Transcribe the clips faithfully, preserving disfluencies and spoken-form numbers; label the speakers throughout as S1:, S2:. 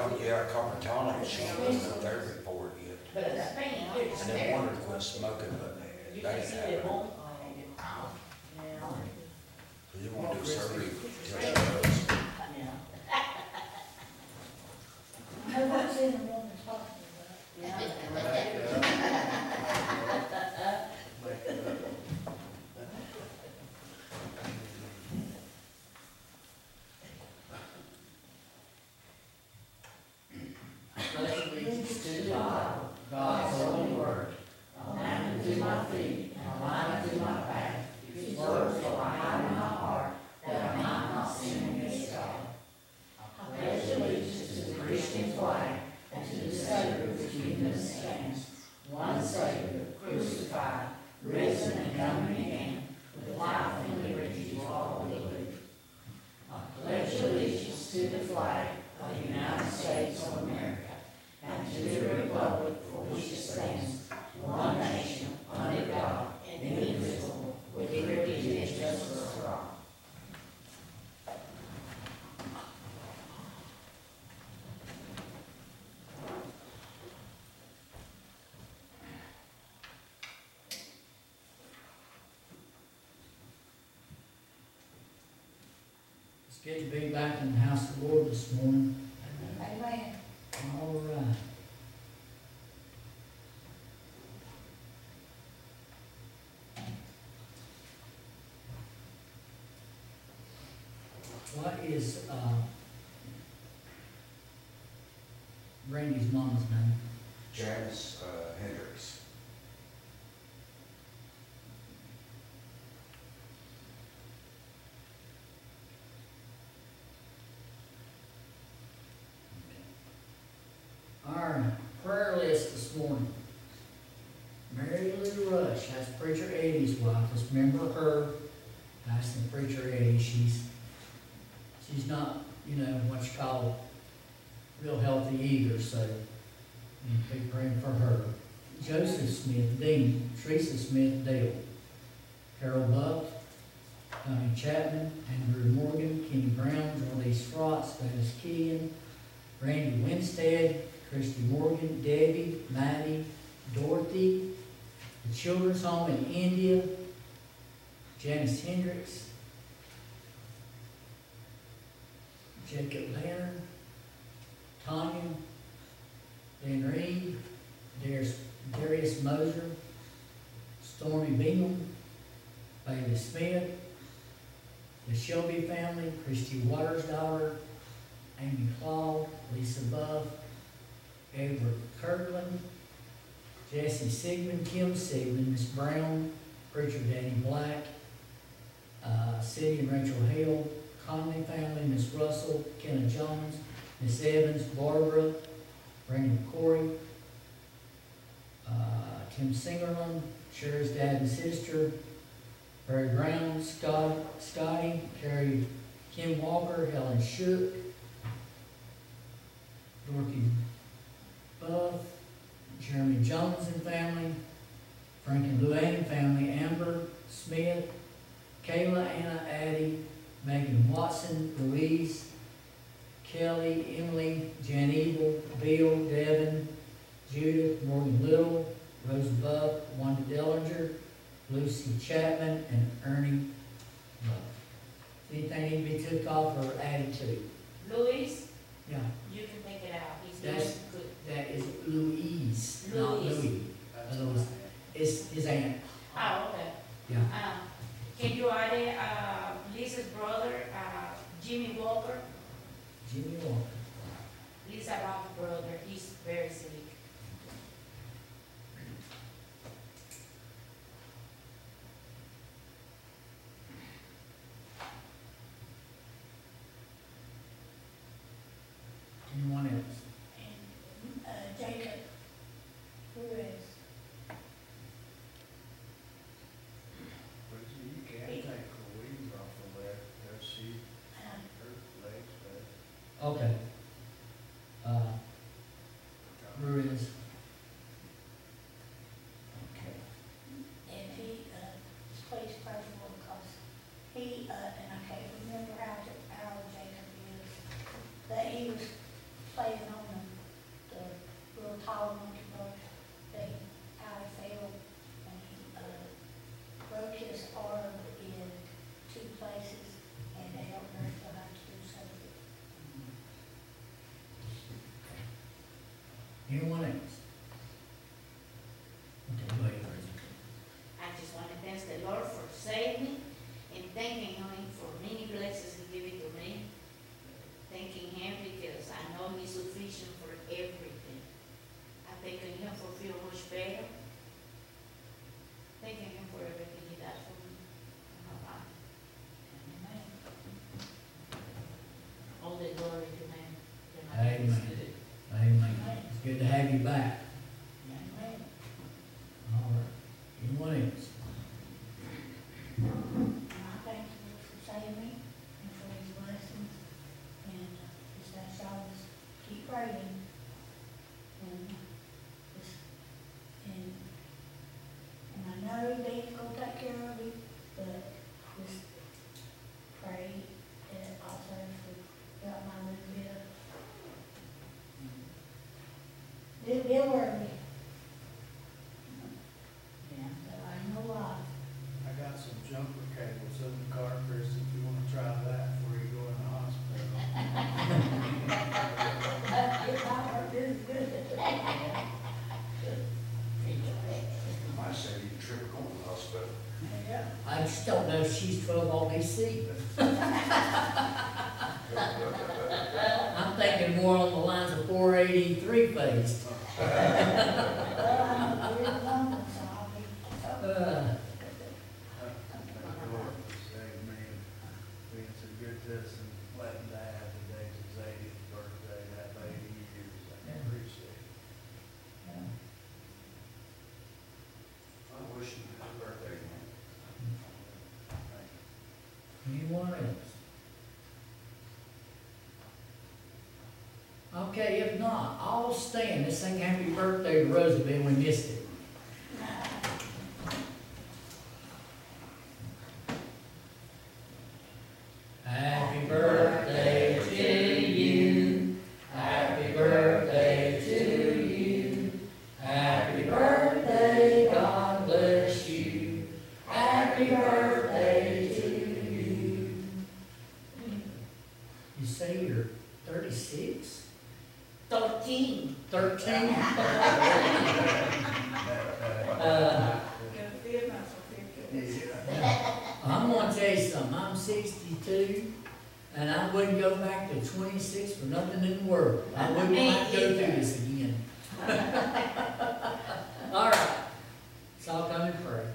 S1: Oh, yeah, Carpentano, she wasn't up there before yet.
S2: But it's pain, it's
S1: And they wanted to quit smoking, but
S2: You
S1: they
S2: can
S1: didn't
S2: see
S1: have
S2: it
S1: it.
S2: home.
S1: They didn't want to do surgery till she was.
S2: Yeah.
S3: Nobody's in the room that's talking about it.
S2: Pledge allegiance to the flag, God's holy word, a lamp unto my feet, and a light unto my path. His words shall I hide in my heart, that I might not sin against God. I pledge allegiance to the Christian flag, and to the Savior which kingdom stands, one Savior, crucified, risen and coming again, with life and liberty to all who believe. I pledge allegiance to the flag of the United States of America, and to the republic for which it stands, one nation, under God, indivisible, with liberty and justice for all.
S4: It's good to be back in the house of the Lord this morning.
S3: Amen.
S4: All right. What is, uh, Randy's mama's name?
S1: Janice uh, Hendricks.
S4: Our prayer list this morning. Mary Lou Rush, that's Preacher Eddie's wife. Just remember her. That's the Preacher Eddie. She's she's not, you know, what you call real healthy either, so you be praying for her. Joseph Smith, Dean, Teresa Smith, Dale, Carol Buck, Tommy Chapman, Andrew Morgan, Kenny Brown, Jordan Frotz, Dennis Keegan, Randy Winstead, Christy Morgan, Debbie, Maddie, Dorothy, the Children's Home in India, Janice Hendricks, Jacob Banner, Tanya, Dan Reed, Darius, Darius Moser, Stormy Bingham, Bailey Smith, the Shelby family, Christy Waters' daughter, Amy Claude, Lisa Buff, Edward Kirkland, Jesse Sigmund, Kim Sigmund, Miss Brown, Preacher Danny Black, uh, Cindy and Rachel Hale, Conley family, Miss Russell, Kenna Jones, Miss Evans, Barbara, Brandon Corey, uh, Tim Singerman, Sherry's dad and sister, Barry Brown, Scott, Scotty, Carrie, Kim Walker, Helen Shook, Dorothy Buff, Jeremy Jones and family, Frank and Luann family, Amber Smith, Kayla, Anna, Addie, Megan Watson, Louise, Kelly, Emily, Jan Evil, Bill, Devin, Judith, Morgan Little, Rosa Buff, Wanda Dellinger, Lucy Chapman, and Ernie Buff. Anything need to be took off or added to?
S5: Louis,
S4: Yeah,
S5: you can take it out. He's doing
S4: That's-
S5: good.
S4: that is Louise, not
S5: Louise.
S4: Louis. Louis. It's his aunt.
S5: Oh, okay.
S4: Yeah.
S5: Um, can you add it, uh, Lisa's brother, uh, Jimmy Walker?
S4: Jimmy Walker.
S5: Lisa Rock's brother, he's very sick.
S4: Anyone else?
S3: And, uh, Jacob Perez.
S6: But you can take Louise off of that, because she,
S3: Um,
S6: her legs bad.
S4: Okay. Uh, Ruiz. Okay.
S3: And he, uh, this place personal because he, uh, and I can't remember how, to- how Jacob is, but he was playing on
S4: Anyone else? Okay, go ahead, Bridget.
S2: I just want to thank the Lord for saving me and thanking Him for many blessings He gave it to me. Thanking Him because I know He's sufficient for everything. I thanking Him for feeling much better. Thanking Him for everything He does for me in my life.
S3: Amen.
S2: All the glory to Him. To my
S4: Amen.
S2: name is good.
S4: Amen. It's good to have you back.
S3: Amen.
S4: All right. Anyone else?
S3: And I thank you Lord, for saving me and for His blessings. And uh, just ask y'all just keep praying. And uh, just, and, and I know Dad's gonna take care of you, but just pray that also for help my little bit of little bit early. Yeah, but I know why.
S6: I got some jumper cables in the car, Chris, if you wanna try that before you go in the hospital.
S3: It might work this good.
S1: Might say you can trip going to the hospital.
S3: Yeah.
S4: I just don't know if she's twelve volt D C. I'm thinking more on the lines of four eighty three phase.
S3: Well, I'm a weird woman, so I'll be,
S4: Uh,
S6: Thank the Lord for saving me and being so good to us and letting Dad today's his eightieth birthday, that eighty years. I
S4: Yeah.
S6: appreciate it.
S1: I wish you happy birthday, man.
S6: Thank you.
S4: Anyone else? Okay, if not, I'll stand. Let's sing happy birthday to Roosevelt. We missed it. Happy birthday to you. Happy birthday to you. Happy birthday, God bless you. Happy birthday to you. You say you're thirty-six?
S2: Thirteen.
S4: Thirteen? Uh,
S6: Yeah.
S4: I'm gonna tell you something, I'm sixty-two, and I wouldn't go back to twenty-six for nothing in the world. I wouldn't want to go through this again. All right, so I'll come and pray.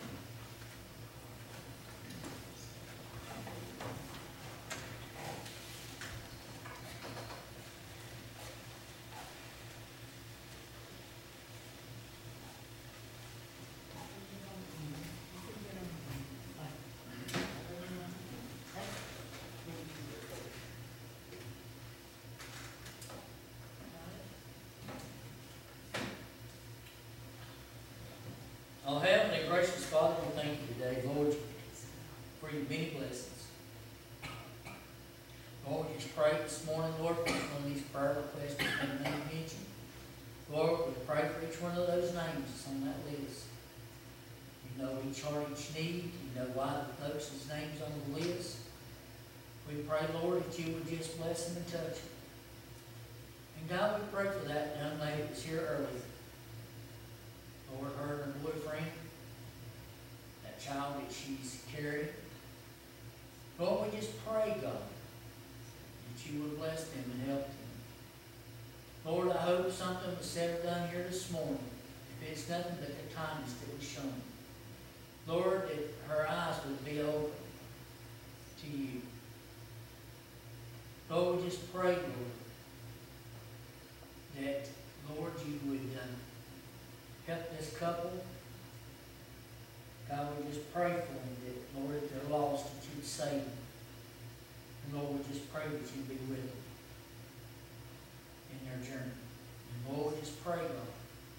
S4: Oh, Heavenly gracious Father, we thank you today, Lord, for your many blessings. Lord, we just pray this morning, Lord, for each one of these prayer requests that have been mentioned. Lord, we pray for each one of those names that's on that list. You know each heart, each need. You know why the folks' names on the list. We pray, Lord, that you would just bless them and touch them. And God, we pray for that young lady that was here earlier. Lord, her and her boyfriend, that child that she's carried. Lord, we just pray, God, that you would bless them and help them. Lord, I hope something was said or done here this morning. If it's nothing but the kindness that was shown. Lord, that her eyes would be open to you. Lord, we just pray, Lord, that, Lord, you would uh, help this couple. God, we just pray for them that, Lord, if they're lost, that you'd save them. And Lord, we just pray that you'd be with them in their journey. And Lord, we just pray, God,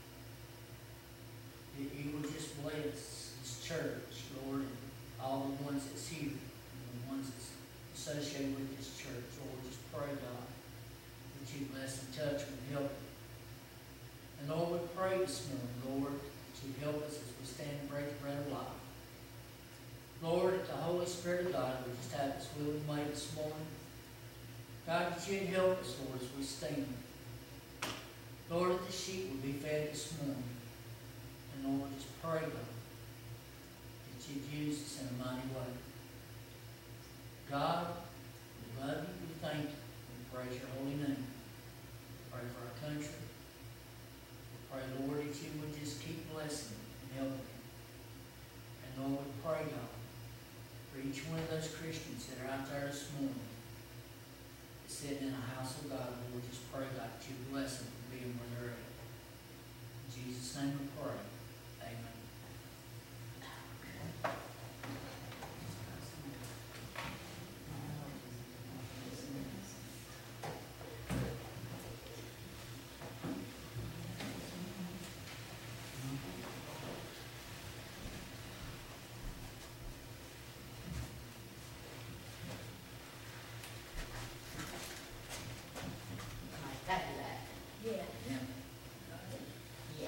S4: that you would just bless this church, Lord, and all the ones that's here, and the ones that's associated with this church. Lord, we just pray, God, that you bless and touch them and help them. And Lord, we pray this morning, Lord, that you help us as we stand and break the bread of life. Lord, that the Holy Spirit of God would just have its will and way this morning. God, that you'd help us, Lord, as we stand. Lord, that the sheep will be fed this morning. And Lord, just pray, Lord, that you'd use us in a mighty way. God, we love you, we thank you, we praise your holy name. Pray for our country. We pray, Lord, that you would just keep blessing and helping. And Lord, we pray, God, for each one of those Christians that are out there this morning, sitting in a house of God, Lord, just pray, God, that you bless them for being where they're at. In Jesus' name we pray. Amen.
S3: Yeah.
S4: Yeah.
S2: Yeah.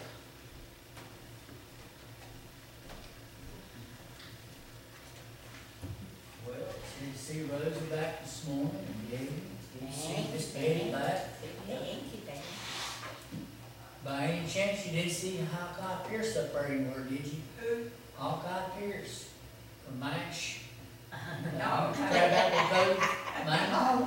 S4: Well, it's good to see Rosa back this morning, and Debbie. It's good to see Miss Betty back.
S2: Thank you, Dad.
S4: By any chance, you did see Hawkeye Pierce up there anywhere, did you?
S2: Who?
S4: Hawkeye Pierce from MASH.
S2: No.
S4: Grab out the code, man.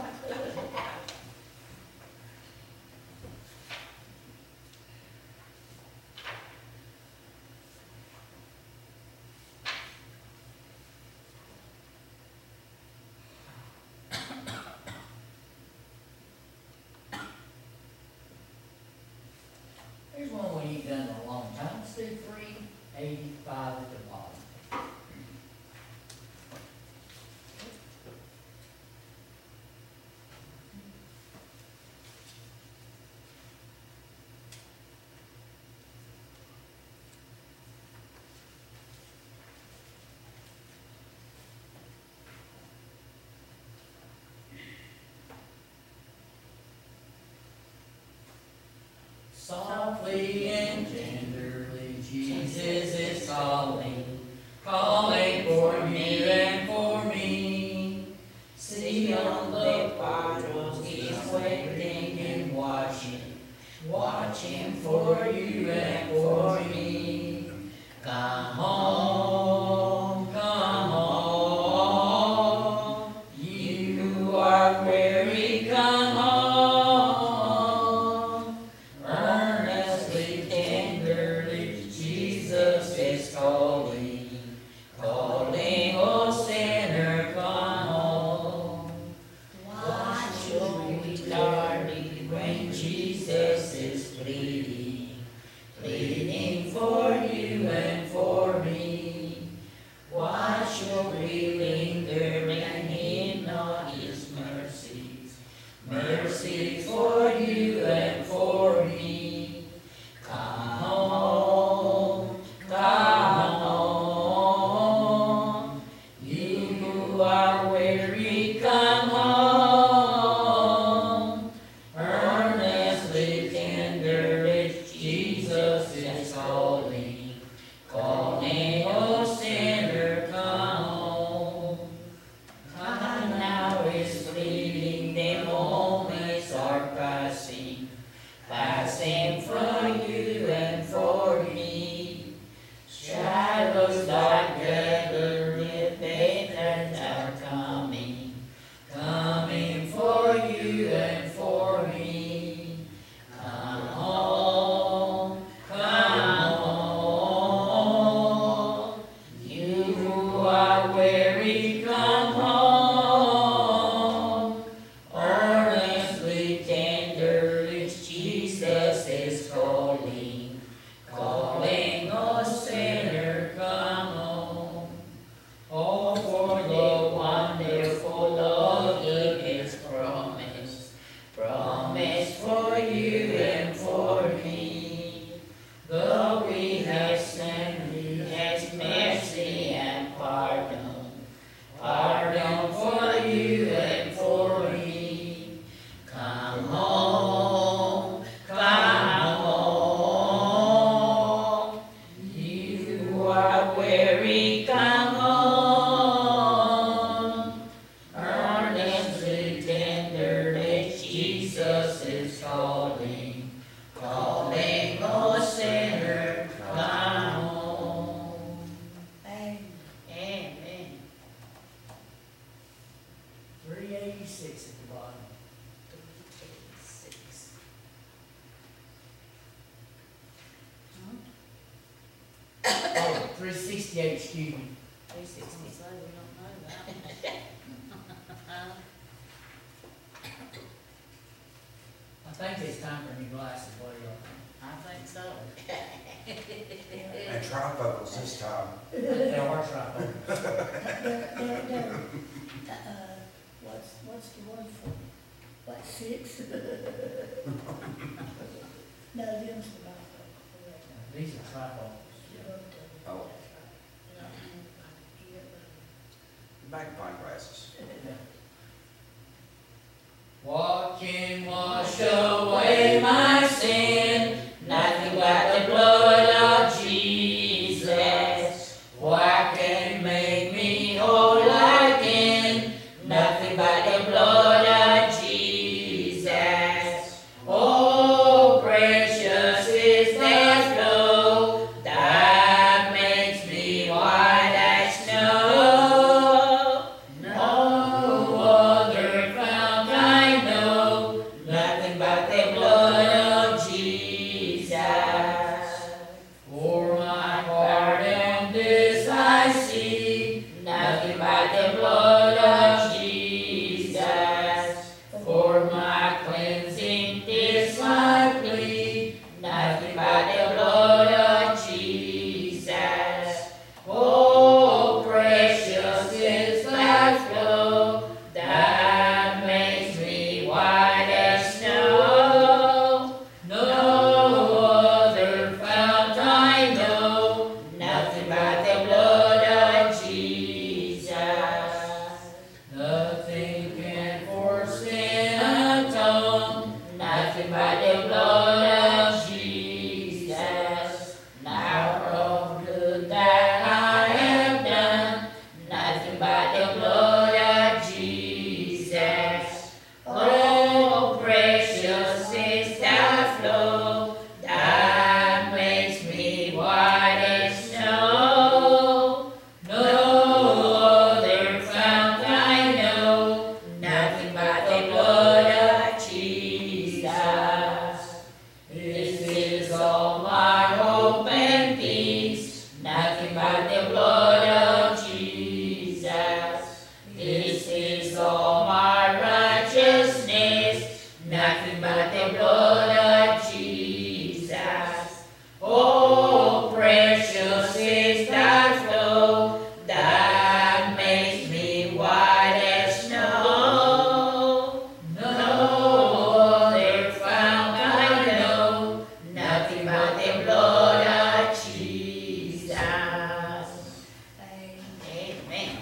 S4: Here's one we ain't done in a long time. Let's do three eighty-five at the bottom. Softly and tenderly, Jesus is calling, calling for you and for me. See on the bottles, he's waiting and watching, watching for you and for me. Come home, come home, you who are weary, come home. Earnestly, tenderly, Jesus is calling, calling, oh sinner, come home. Why should we tarry when Jesus is pleading, pleading for you and for me? Why should we linger and heed not his mercies, mercies for you and for me? Come home, come home, you who are weary, come home. Earnestly, tenderly, Oh, three sixty-eight, excuse me.
S2: Three sixty, so we don't know that.
S4: I think it's time for new glasses, what do y'all think?
S2: I think so.
S1: And trifocals this time.
S4: They are trifocals.
S3: They're, they're, they're, uh, what's, what's the one for, what, six? No, them's the bifocal.
S4: These are trifocals.
S1: Oh. Magnifying glasses.
S4: What can wash away my sin? Nothing but the blood of Jesus. What can make me whole again? Nothing but the blood of Jesus. Oh, precious is that flow that makes me white as snow. No other fount I know, nothing but the blood of Jesus. For my pardon this I see, nothing but the blood of Jesus. For my cleansing this I plead, nothing but the blood of Jesus. Oh, precious is that flow that makes me white as snow. No other fount I know, nothing but the blood of Jesus. Nothing can for sin atone, nothing but the blood of Jesus. Now of good that I have done, nothing but the blood of Jesus. Oh, precious is that flow that makes me white as snow. No other fount I know, nothing but the blood of Jesus. This is all my hope and peace, nothing but the blood of Jesus. This is all my righteousness, nothing but the blood of Jesus. Oh, precious is that flow that makes me white as snow. No other fount I know, nothing but the blood of Jesus. Amen.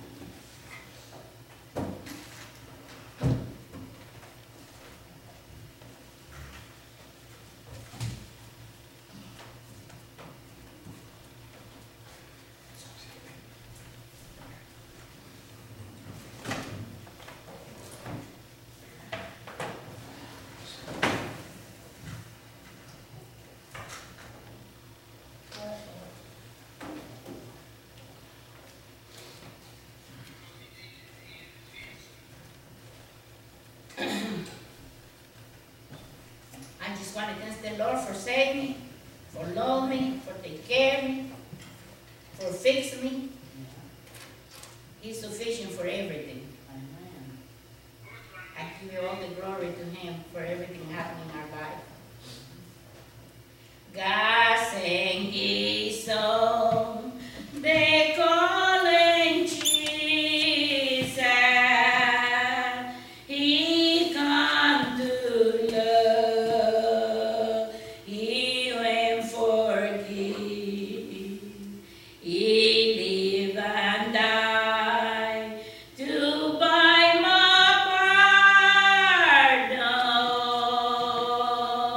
S2: I just want to thank the Lord for saving me, for loving me, for taking care of me, for fixing me. He's sufficient for everything. Amen. I give you all the glory to Him for everything happening in our life. God sing His song, they call Him Jesus. He come to love, He went forgive. He live and die to buy my pardon.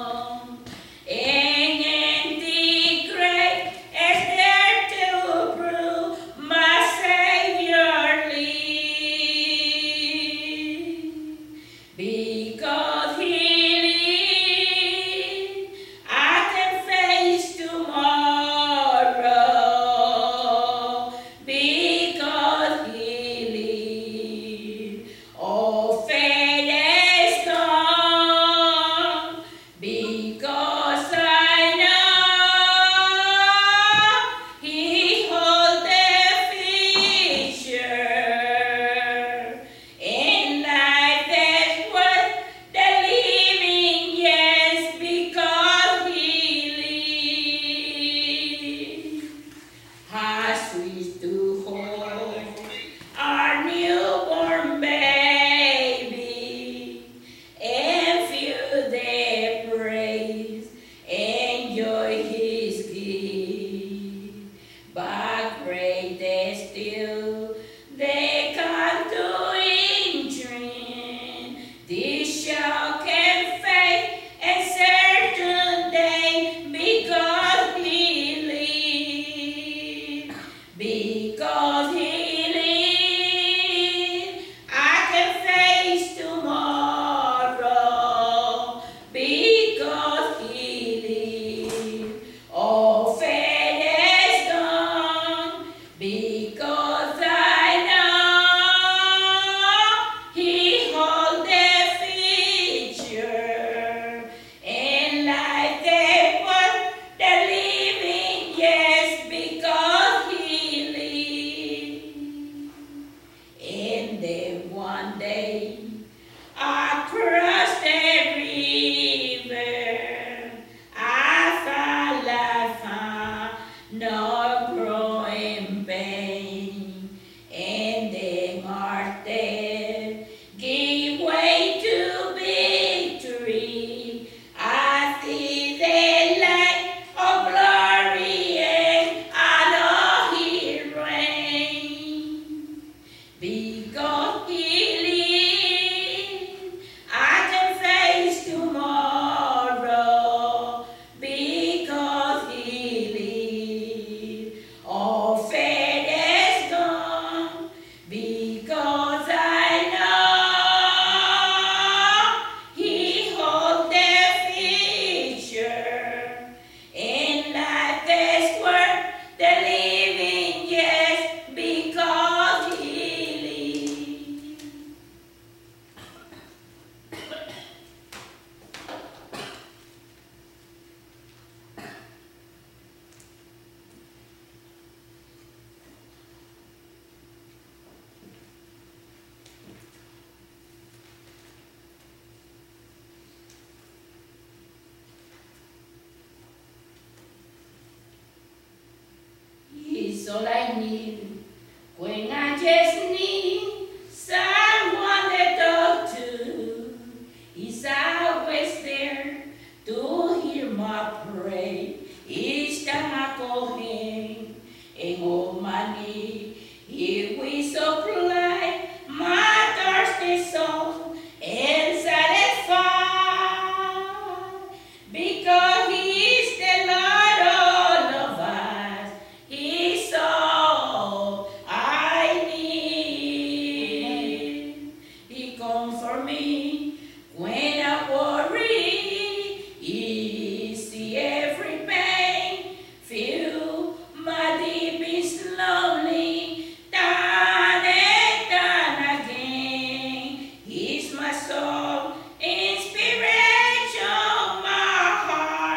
S5: because he lives. All fate is gone because I know he holds the future. And life they was the living, yes, because he lives. And then one day I crossed the river. I found life, no growing pain. And then our death gave way to victory. I see the light of glory and I know he reigns. Because he lives, I can face tomorrow. Because he lives, all fate is gone. Because I know he holds the future. And life is worth the living, yes, because he lives. He's all I need when I just need someone to talk to. He's always there to hear my prayer each time I call him. And on my knee, he will supply my thirsty soul and satisfy. Because he is the Lord all of us. He's all I need. He comes for me when I worry. He sees every pain. Feel my deepest lonely. Time and time again. He's my soul, inspiration, my heart.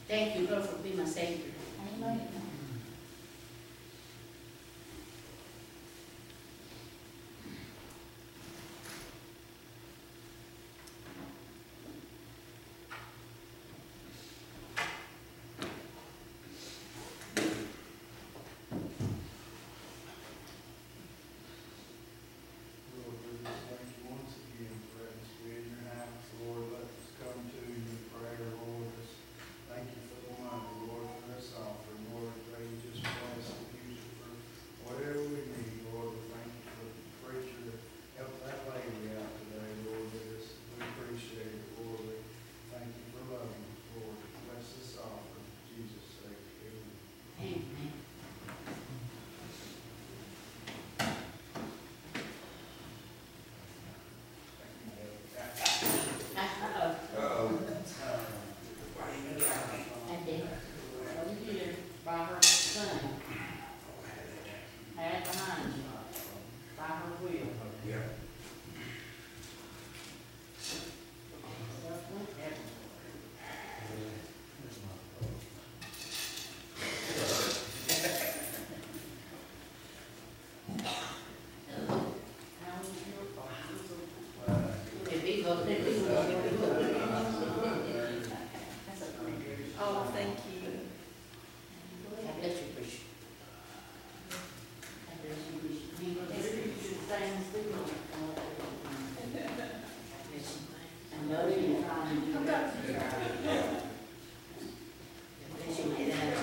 S2: Thank you, Lord, for being my Savior.
S3: Amen.
S6: Lord, we just thank you once again for letting us be in your house, Lord, let us come to you in prayer, Lord, just thank you for the money, Lord, for this offering, Lord, pray you just bless and use it for whatever we need, Lord, we thank you for the preacher that helped that lady out today, Lord, we just, we appreciate it, Lord, we thank you for loving us, Lord, bless this offering, in Jesus' sake, amen.
S2: Amen. Uh-oh.
S1: Uh-oh.
S2: And then, over here, by her son, had behind you, by her wheel.
S1: Yeah.
S2: Stuff went everywhere. How was your fault? They be go, they be go, they be go. That's a great.
S7: Oh, thank you.
S2: God bless you, Bishop. God bless you, Bishop. You know, this is the same as we know. God bless you. I know you're trying to do that. God bless you, my dad.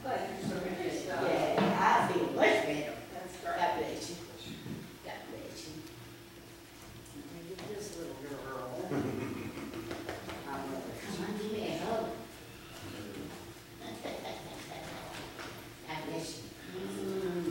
S2: Yeah, I feel much better. God bless you. God bless you. Look at this little girl. I love her. Come on, give me a hug. God bless you. Mm.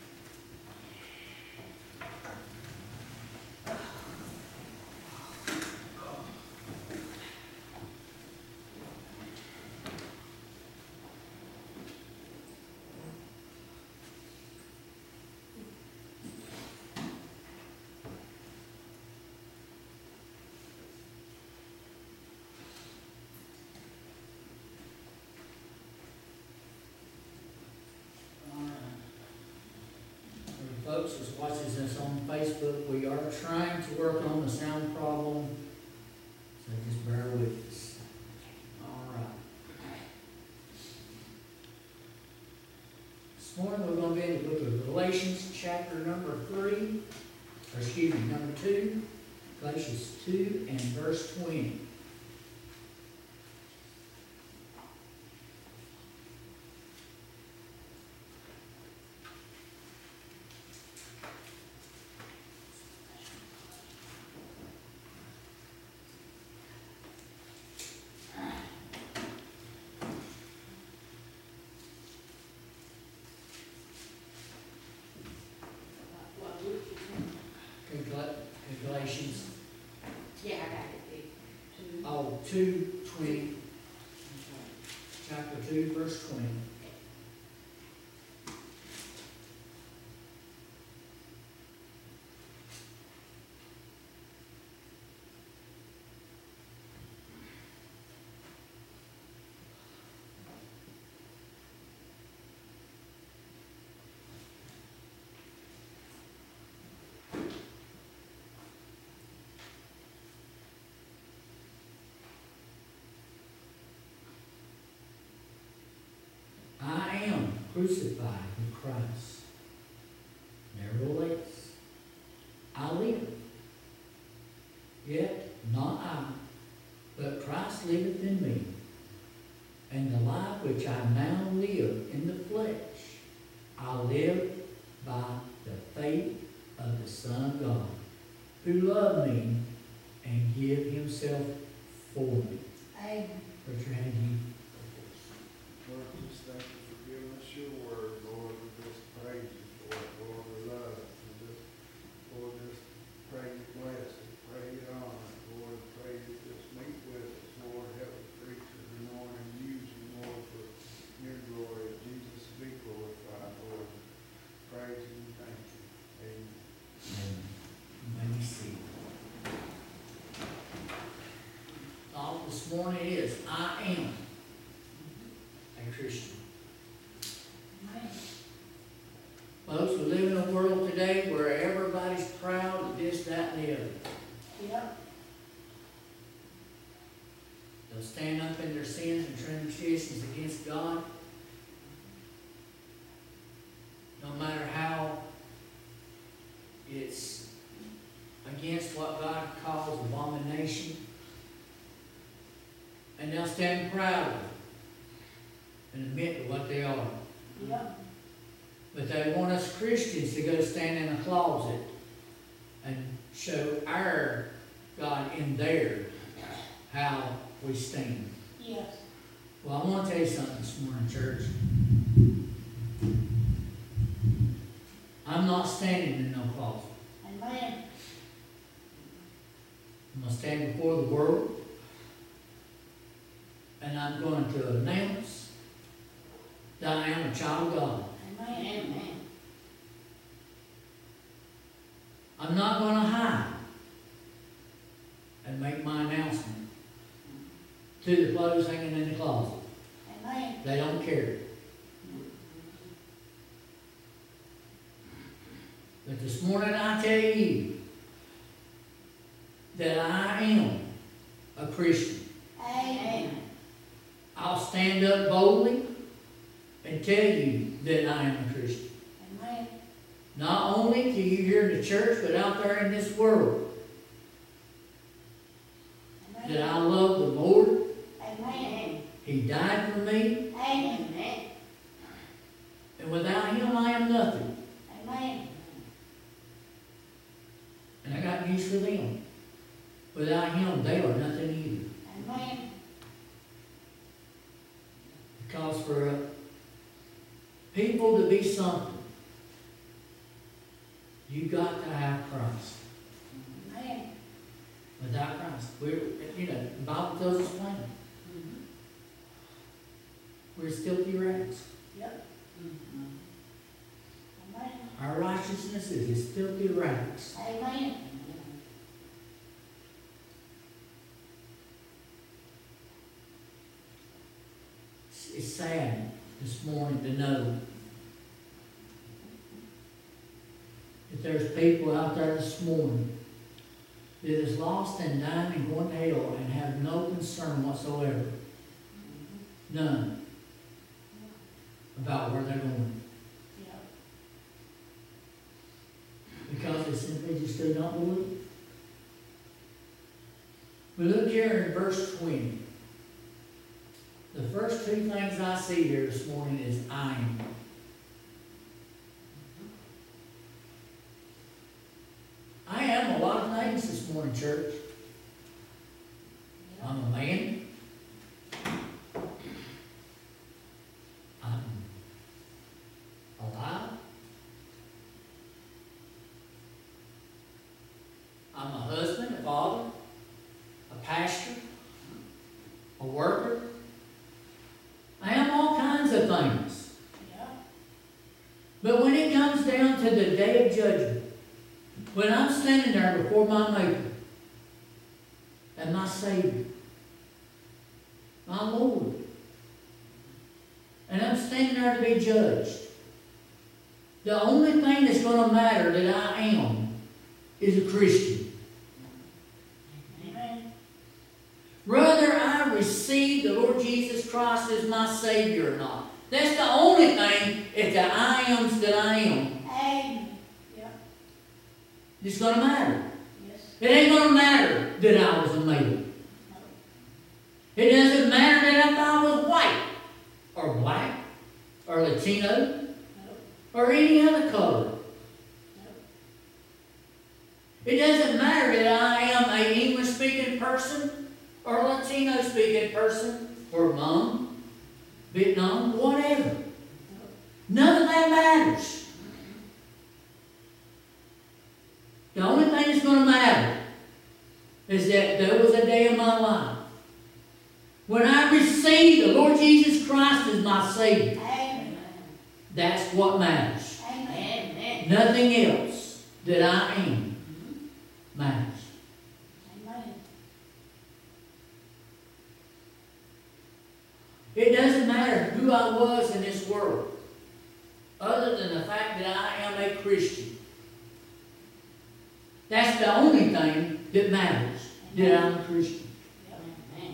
S4: For folks that's watching us on Facebook, we are trying to work on the sound problem, so just bear with us. All right. This morning, we're going to be in the book of Galatians, chapter number three, or excuse me, number two, Galatians two and verse twenty.
S2: What would you think?
S4: Gal- Galatians,
S2: Yeah, I got it. Big. Two.
S4: oh, two twenty, chapter two, verse twenty. I am crucified with Christ. Nevertheless, I live. Yet not I, but Christ liveth in me. And the life which I now live in the flesh, I live by the faith of the Son of God, who loved me and gave himself for me.
S3: Amen.
S4: Put your hand in.
S6: Lord, just thank you for giving us your word, Lord, we just praise you for it, Lord, we love it, we just, Lord, just pray you bless it, pray you honor it, Lord, pray you just meet with us, Lord, help the preacher, Lord, and use him, Lord, for your glory, Jesus be glorified, Lord, praise you and thank you, amen.
S4: Let me see. Thought this morning is, I am. Christian.
S3: Amen.
S4: Folks, we live in a world today where everybody's proud of this, that, and the other.
S3: Yep.
S4: They'll stand up in their sins and transgressions against God. No matter how it's against what God calls abomination. And they'll stand proud of it and admit to what they are.
S3: Yep.
S4: But they want us Christians to go stand in a closet and show our God in there how we stand.
S3: Yes.
S4: Well, I want to tell you something this morning, church. I'm not standing in no closet.
S3: Amen.
S4: I'm going to stand before the world, and I'm going to announce that I am a child of God.
S3: Amen. Amen.
S4: I'm not going to hide and make my announcement to the clothes hanging in the closet.
S3: Amen.
S4: They don't care. But this morning I tell you that I am a Christian.
S3: Amen.
S4: I'll stand up boldly and tell you that I am a Christian.
S3: Amen.
S4: Not only to you here in the church, but out there in this world. That I love the Lord.
S3: Amen.
S4: He died for me.
S3: Amen.
S4: And without Him I am nothing.
S3: Amen.
S4: And I got news for them. Without Him they are nothing either.
S3: Amen.
S4: Because for uh, people to be something, you got to have Christ.
S3: Amen.
S4: Without Christ, we're, you know, the Bible tells us plainly. We're filthy rags.
S3: Yep. Amen.
S4: Our righteousness is as filthy rags.
S3: Amen.
S4: It's, it's sad this morning to know that there's people out there this morning that is lost and dying and going to hell and have no concern whatsoever. None. About where they're going.
S3: Yep.
S4: Because they simply just do not believe. We look here in verse twenty. The first two things I see here this morning is I am. I am a lot of things this morning, church. I'm a man. I'm alive. I'm a husband, a father, a pastor, a worker. I am all kinds of things.
S3: Yep.
S4: But when it comes down to the day of judgment, when I'm standing there before my Maker and my Savior, my Lord, and I'm standing there to be judged, the only thing that's going to matter that I am is a Christian.
S3: Amen.
S4: Whether I receive the Lord Jesus Christ as my Savior or not. That's the only thing, if the I ams that I am,
S3: Amen. Yep.
S4: it's going to matter.
S3: Yes.
S4: It ain't going to matter that I was a male.
S3: No.
S4: It doesn't matter that if I was white or black or Latino
S3: No.
S4: or any other color.
S3: No.
S4: It doesn't matter that I am an English-speaking person or a Latino-speaking person or Hmong, Vietnam, whatever. None of that matters. The only thing that's going to matter is that there was a day in my life when I received the Lord Jesus Christ as my Savior.
S3: Amen.
S4: That's what matters.
S3: Amen.
S4: Nothing else that I am matters.
S3: Amen.
S4: It doesn't matter who I was in this world, other than the fact that I am a Christian. That's the only thing that matters, that I'm a Christian.
S2: Amen.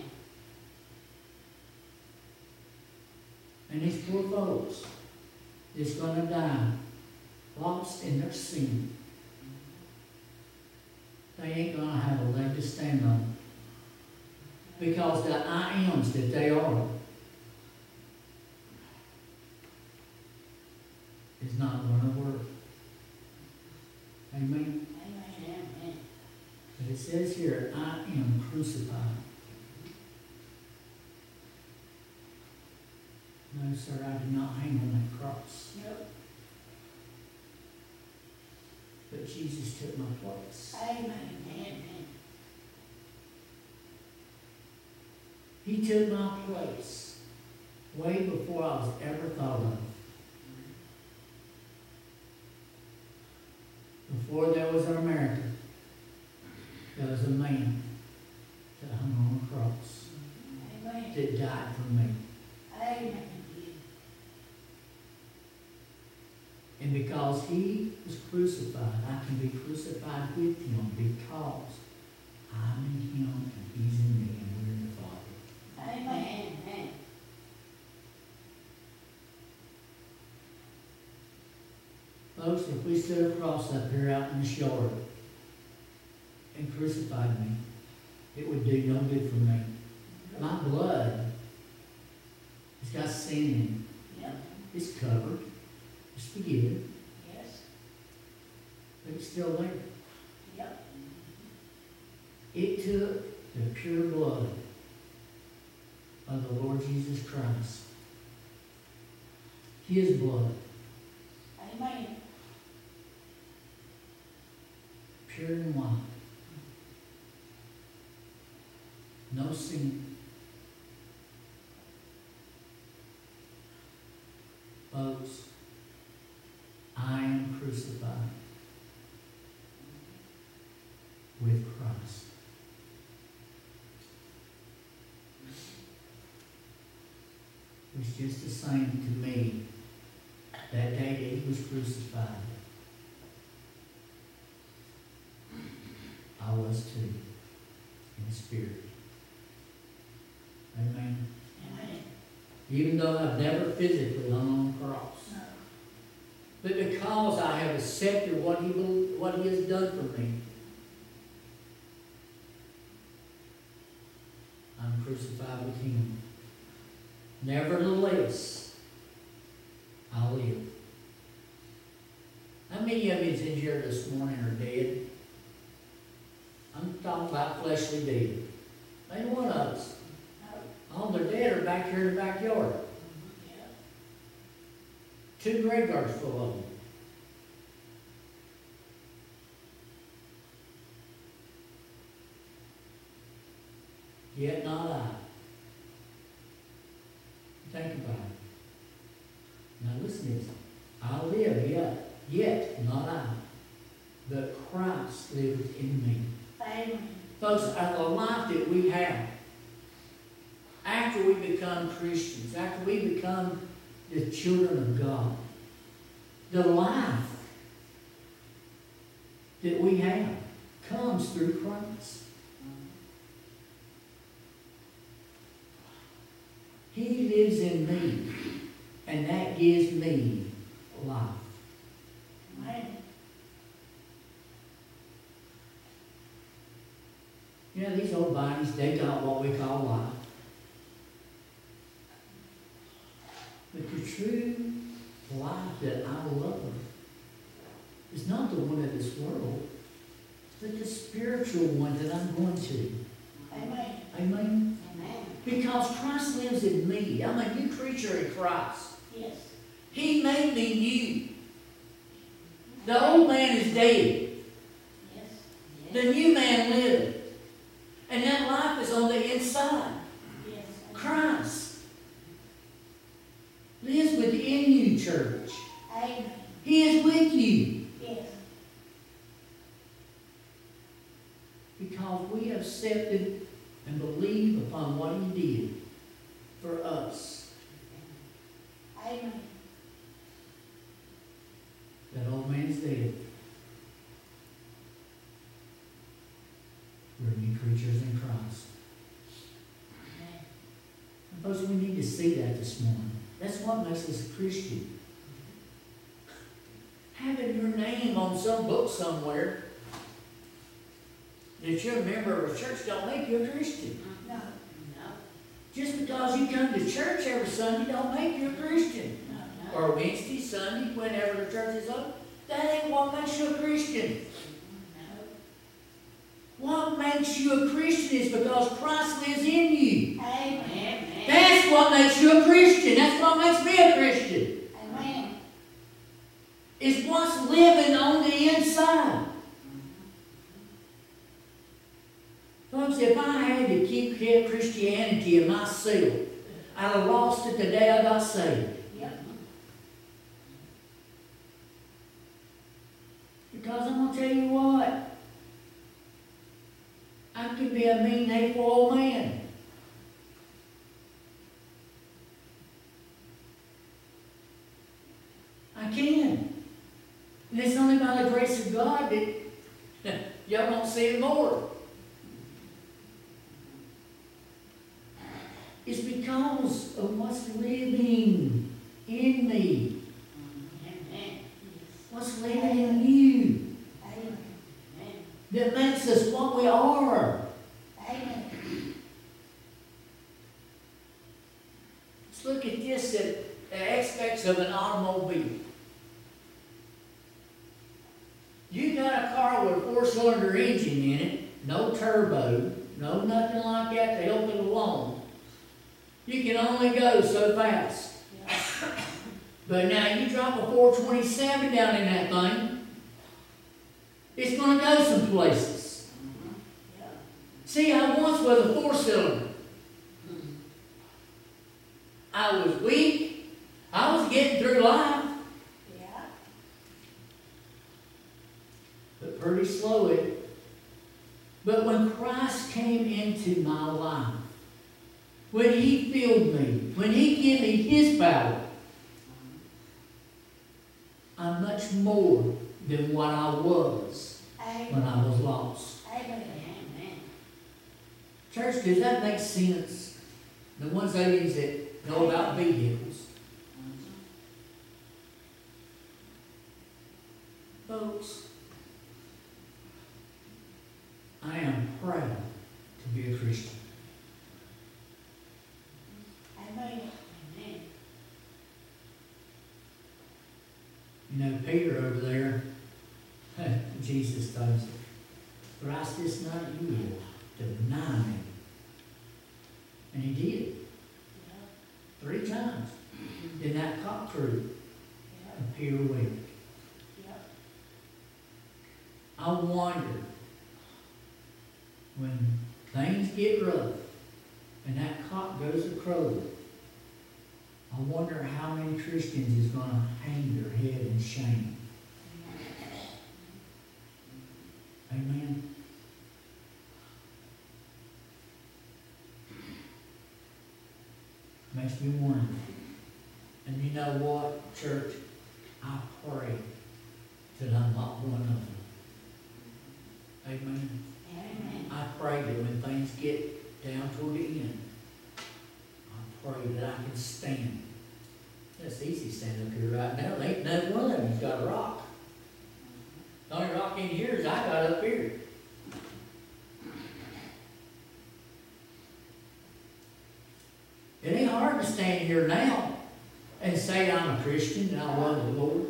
S4: And these poor folks that's going to die lost in their sin, they ain't going to have a leg to stand on. Because the I ams that they are is not going to work. Amen?
S2: Amen.
S4: But it says here, I am crucified. No, sir, I did not hang on that cross.
S2: Nope.
S4: But Jesus took my place.
S2: Amen. Amen.
S4: He took my place way before I was ever thought of. Before there was an America, there was a man that hung on a cross,
S2: Amen.
S4: that died for me.
S2: Amen.
S4: And because he was crucified, I can be crucified with him because I'm in him and he's in me and we're in the Father.
S2: Amen. Amen.
S4: Folks, if we stood a cross up here out in this yard and crucified me, it would do no good for me. My blood has got sin in
S2: Yep.
S4: it. It's covered. It's forgiven.
S2: Yes.
S4: But it's still there.
S2: Yep.
S4: It took the pure blood of the Lord Jesus Christ. His blood,
S2: Amen.
S4: pure and white. No sin. Folks, I am crucified with Christ. It was just the same to me that day that he was crucified. I was too, in spirit. Amen.
S2: Amen.
S4: Even though I've never physically hung on the cross.
S2: No.
S4: But because I have accepted what he, will- what he has done for me, I'm crucified with him. Nevertheless, I live. How many of you that's in here this morning are dead? I'm talking about fleshly dead. Ain't one of us.
S2: No.
S4: All they're dead are back here in the backyard.
S2: Yep.
S4: Two graveyards full of them. Yet not I. Think about it. Now listen to this. I live, yet, yet not I, but Christ liveth in me.
S2: Amen.
S4: Folks, the life that we have, after we become Christians, after we become the children of God, the life that we have comes through Christ. He lives in me, and that gives me life.
S2: Amen.
S4: You know, these old bodies, they got what we call life. But the true life that I love is not the one of this world, but the spiritual one that I'm going to.
S2: Amen.
S4: Amen?
S2: Amen.
S4: Because Christ lives in me. I'm a new creature in Christ.
S2: Yes.
S4: He made me new. The old man is dead.
S2: Yes.
S4: The new man liveth. And that life is on the inside.
S2: Yes.
S4: Christ lives within you, church.
S2: Amen.
S4: He is with you.
S2: Yes.
S4: Because we have accepted and believed upon what he did for us.
S3: Amen.
S4: That old man's dead. We're new creatures in Christ. And folks, we need to see that this morning. That's what makes us a Christian. Having your name on some book somewhere that you're a member of a church don't make you a Christian.
S3: No,
S4: Just because you come to church every Sunday don't make you a Christian.
S3: no, no.
S4: Or Wednesday, Sunday, whenever the church is open. That ain't what makes you a Christian. What makes you a Christian is because Christ lives in you.
S3: Amen.
S4: That's what makes you a Christian. That's what makes me a Christian.
S3: Amen.
S4: Is what's living on the inside. Folks, if I had to keep Christianity in myself, I'd have lost it the day I got saved.
S3: Yep.
S4: Because I'm going to tell you what, I could be a mean, hateful old man. I can. And it's only by the grace of God that y'all don't see it more. It's because of what's living in me. What's living in you.
S3: Amen.
S4: That makes us what we are.
S3: Amen.
S4: Let's look at this at the aspects of an automobile. You got a car with a four-cylinder engine in it, no turbo, no nothing like that to help it along. You can only go so fast. But now you drop a four twenty-seven down in that thing, it's going to go some places. See, I once was a four-cylinder. I was weak. I was getting through life.
S3: Yeah.
S4: But pretty slowly. But when Christ came into my life, when He filled me, when He gave me His power, I'm much more than what I was when
S3: Amen.
S4: I was lost.
S3: Amen.
S4: Church, does that make sense? The ones ladies that know about vehicles. Folks, I am proud to be a Christian.
S3: Amen.
S4: You know, Peter over there, Jesus told us, thrice this night you will deny me. And he did. Three times. Then that cock crew appear awake. I wonder, when things get rough and that cock goes a crowing, I wonder how many Christians is going to hang their head in shame. Amen. Makes me wonder. And you know what, church? I pray that I'm not one of them. Amen.
S3: Amen.
S4: I pray that when things get down toward the end, I pray that I can stand. It's easy to stand up here right now. There ain't none one of them's got a rock. The only rock in here is I got up here. It ain't hard to stand here now and say I'm a Christian and I love the Lord.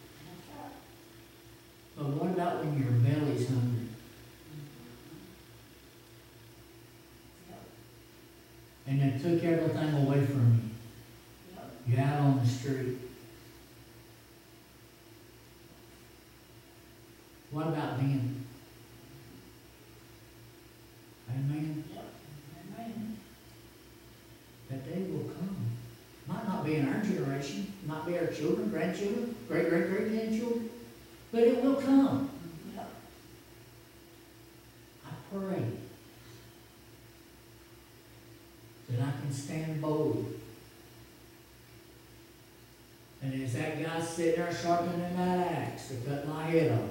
S4: But what about when your belly's hungry? And they took everything away from you. You're out on the street. What about then? Amen?
S3: Amen.
S4: That day will come. Might not be in our generation. Might be our children, grandchildren, great, great, great grandchildren. But it will come. I pray that I can stand bold. And as that guy sitting there sharpening that axe to cut my head off,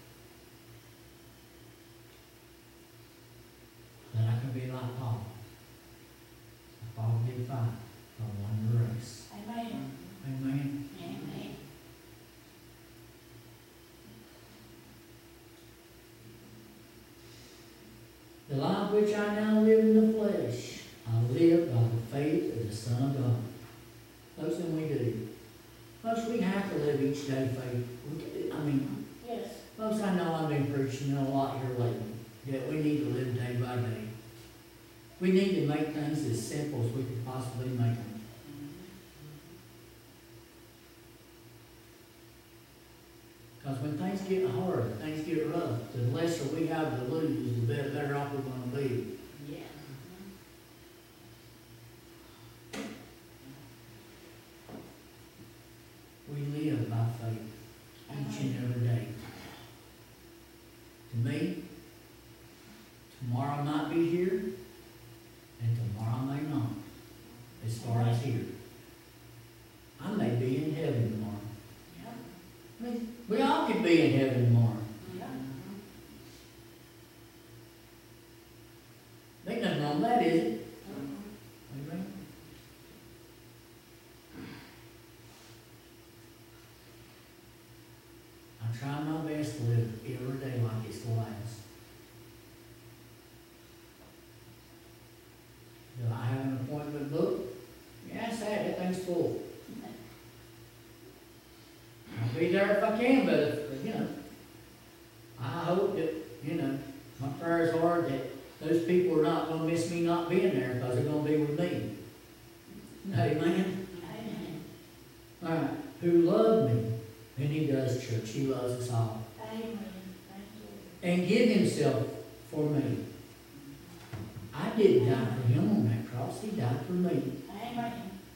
S4: that I can be like Paul. Paul did fight, I won the race.
S3: Amen.
S4: Amen.
S3: Amen.
S4: The life which I now live in the flesh, I live by the faith of the Son of God. Folks, and we do. Folks, we have to live each day faith. We- I mean,
S3: Yes.
S4: folks, I know I've been preaching a lot here lately, that we need to live day by day. We need to make things as simple as we could possibly make them. Because when things get hard, things get rough, the lesser we have to lose, the better, better off we're going to be.
S2: Yeah.
S4: We live by faith each and every day. To me, tomorrow might be here, and tomorrow may not, as far as here. I may be in heaven tomorrow.
S3: Yeah.
S4: I mean, we all could be in heaven tomorrow.
S3: Yeah.
S4: Ain't nothing wrong with that, is it? Amen. I try my best to live every day like it's the last. Do I have an appointment booked? Yeah, it's that, that thing's full. I'll be there if I can, but, if, you know, I hope that, you know, my prayers are that those people are not going to miss me not being there because they're going to be with me. Amen.
S3: Amen.
S4: All right. Who loved me, and he does, church. He loves us all.
S3: Amen. Thank you.
S4: And give himself for me. I didn't die for him on that cross. He died for me.
S3: Amen.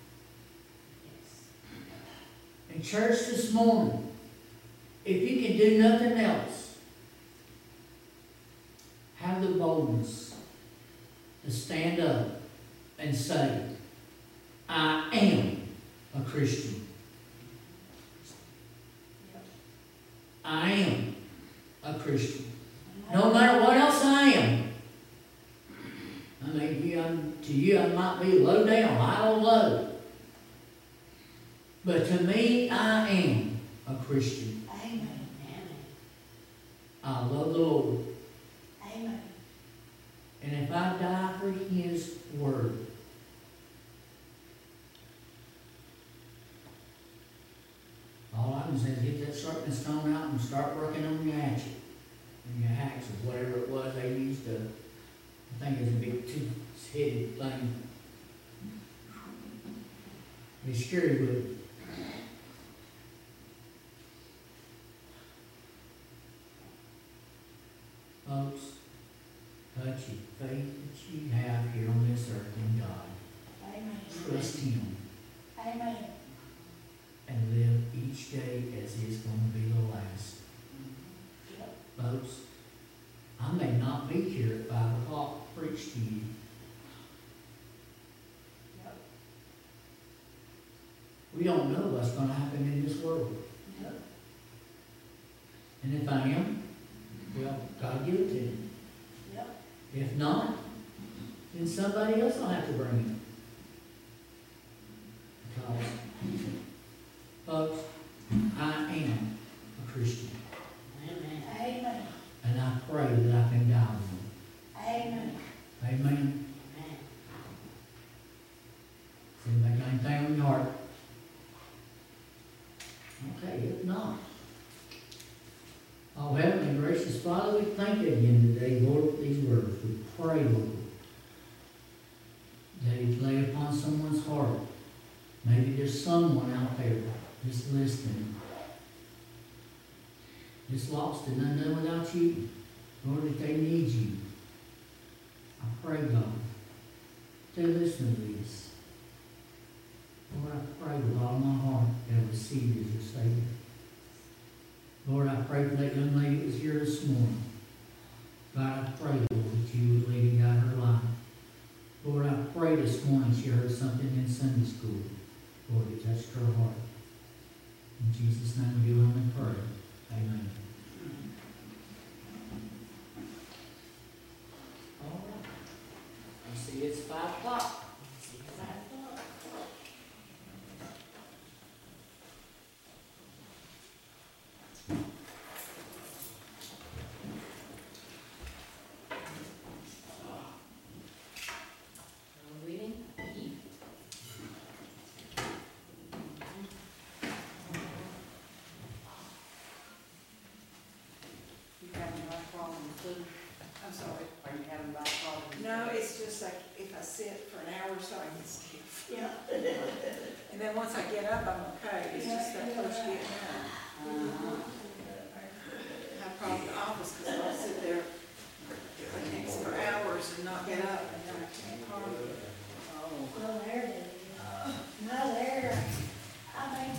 S4: And church this morning, if you can do nothing else, have the boldness to stand up and say, I am a Christian. I am a Christian. No matter what else I am. I mean, you, I'm, to you I might be low down, high or low. But to me, I am a Christian.
S3: Amen.
S4: I love the Lord.
S3: Amen.
S4: And if I die for His word, all I can say is get that sharpening stone out and start working on your hatchet. And your axe or whatever it was they used to, I think it was a big two-headed thing. Be scary with it. Folks, touch your faith that you have here on this earth in God.
S3: Amen.
S4: Trust Him
S3: Amen.
S4: and live each day as it's going to be the last. Folks, I may not be here at five o'clock to preach to you. We don't know what's going to happen in this world. And if I am, well, God give it to me.
S3: Yep.
S4: If not, then somebody else will have to bring it. Because, folks, I am a Christian.
S3: Amen.
S4: And I pray that I can die with them.
S3: Amen.
S4: Amen. So you make anything on your heart. Okay, if not. Oh, Heavenly Gracious Father, we thank you again today, Lord, for these words. We pray, Lord, that you lay upon someone's heart. Maybe there's someone out there just listening, just lost and undone without you. Lord, that they need you. I pray, God, to listen to this. Lord, I pray with all my heart that I receive you as your Savior. Lord, I pray for that young lady that was here this morning. God, I pray, Lord, that you would lead and guide her life. Lord, I pray, this morning, she heard something in Sunday school. Lord, it touched her heart. In Jesus' name we do humbly pray. Amen. All right. I see it's five o'clock. See you five o'clock.
S2: Reading, E.
S7: You having back problems too?
S2: I'm sorry.
S7: Are you having back problems?
S8: No, it's just like if I sit for an hour or so, I get stiff.
S3: Yeah.
S8: And then once I get up, I'm okay. It's just that first getting up.
S7: Uh-huh.
S8: I have problems in the office because I'll sit there like, for hours and not get up and then I can't hardly.
S7: Oh.
S3: Well, there it is. No, there, I mean.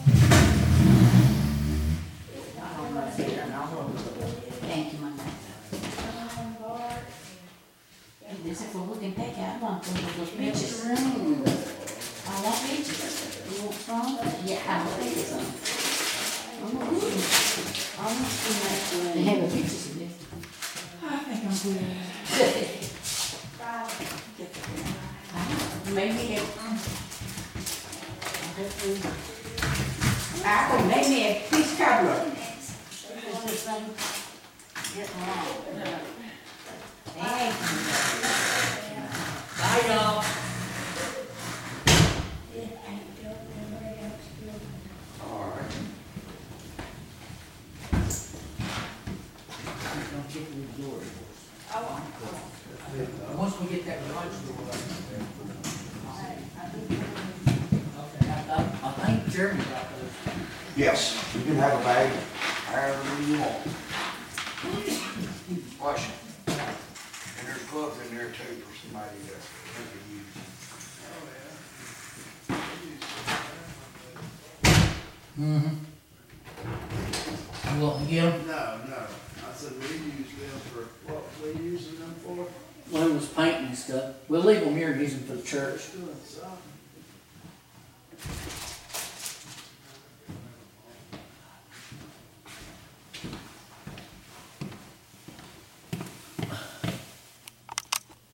S3: It's not
S7: I'm gonna sit there and I'll hold it. Thank you, my man.
S3: Um, bar.
S2: This is what we can take out one for those
S7: Pictures.
S2: pictures.
S7: Room.
S2: I want pictures. You want some? Yeah, I will take some. I want I want to see that. They have a pictures of this.
S8: I think I'm good.
S3: Friday.
S8: Get the
S2: Maybe it. I will make me a piece cobbler. Is this thing getting long? Thank you.
S4: Bye, y'all.
S3: Yeah, ain't dope, nobody else good.
S4: Don't get to the door.
S3: Oh,
S4: Once we get that garage door open.
S3: I, I do.
S4: Okay, I, I, I think Jeremy got those.
S1: Yes, you can have a bag, however you want. Wash it. And there's gloves in there too for somebody that can use.
S4: Mm-hmm. You want to get them?
S6: No, no, I said we use them for, what we using them for?
S4: Lou was painting and stuff. We'll leave them here and use them for the church.
S6: Doing something.